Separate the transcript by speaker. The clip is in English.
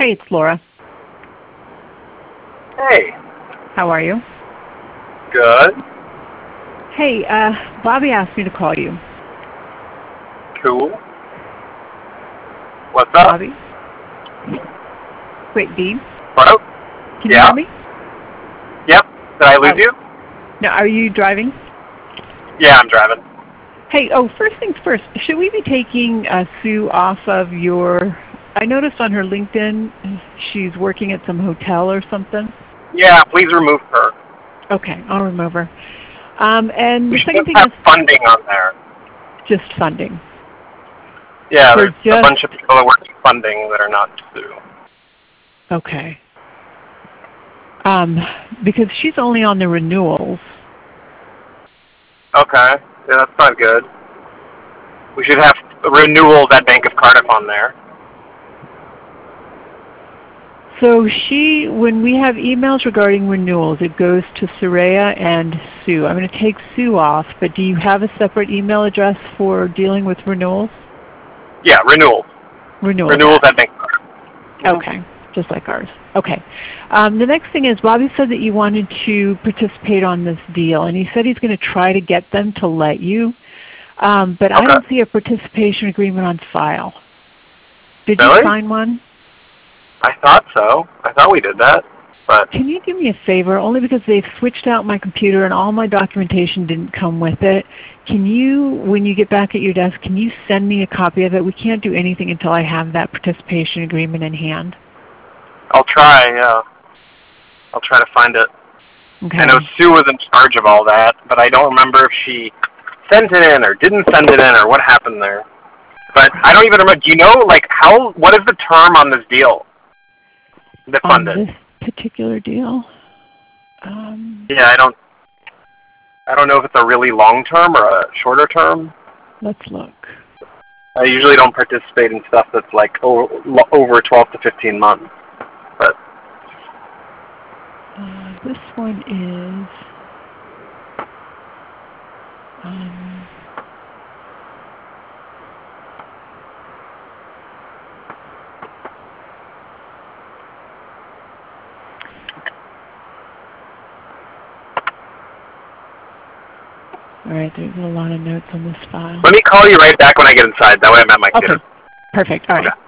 Speaker 1: it's Laura.
Speaker 2: Hey.
Speaker 1: How are you?
Speaker 2: Good.
Speaker 1: Hey, Bobby asked me to call you.
Speaker 2: Cool. What's up?
Speaker 1: Bobby? Wait, Dean?
Speaker 2: Hello?
Speaker 1: Can you hear me?
Speaker 2: Yep. Did I lose you?
Speaker 1: No, are you driving?
Speaker 2: Yeah, I'm driving.
Speaker 1: Hey, first things first, should we be taking Sue off of your... I noticed on her LinkedIn she's working at some hotel or something.
Speaker 2: Yeah, please remove her.
Speaker 1: Okay, I'll remove her. And the second thing
Speaker 2: have
Speaker 1: is...
Speaker 2: funding on there.
Speaker 1: Just funding.
Speaker 2: Yeah, there's a bunch of people that work in funding that are not Sue.
Speaker 1: Okay. Because she's only on the renewals.
Speaker 2: Okay. Yeah, that's not good. We should have renewals at Bank of Cardiff on there.
Speaker 1: So when we have emails regarding renewals, it goes to Soraya and Sue. I'm going to take Sue off, but do you have a separate email address for dealing with renewals?
Speaker 2: Yeah, renewals. Renewals at Bank of Cardiff.
Speaker 1: Okay, just like ours. Okay. The next thing is Bobby said that you wanted to participate on this deal, and he said he's going to try to get them to let you, but I don't see a participation agreement on file. Did you sign one?
Speaker 2: I thought so. I thought we did that. But
Speaker 1: can you do me a favor, only because they've switched out my computer and all my documentation didn't come with it. Can you, when you get back at your desk, can you send me a copy of it? We can't do anything until I have that participation agreement in hand.
Speaker 2: I'll try, yeah. I'll try to find it.
Speaker 1: Okay.
Speaker 2: I know Sue was in charge of all that, but I don't remember if she sent it in or didn't send it in or what happened there. But I don't even remember. Do you know, like, what is the term on this deal? The funded.
Speaker 1: On this particular deal?
Speaker 2: Yeah, I don't know if it's a really long term or a shorter term.
Speaker 1: Let's look.
Speaker 2: I usually don't participate in stuff that's like over 12 to 15 months. But
Speaker 1: this one is all right, there's a lot of notes on this file.
Speaker 2: Let me call you right back when I get inside. That way I'm at my computer.
Speaker 1: Okay, perfect. All right.
Speaker 2: Okay.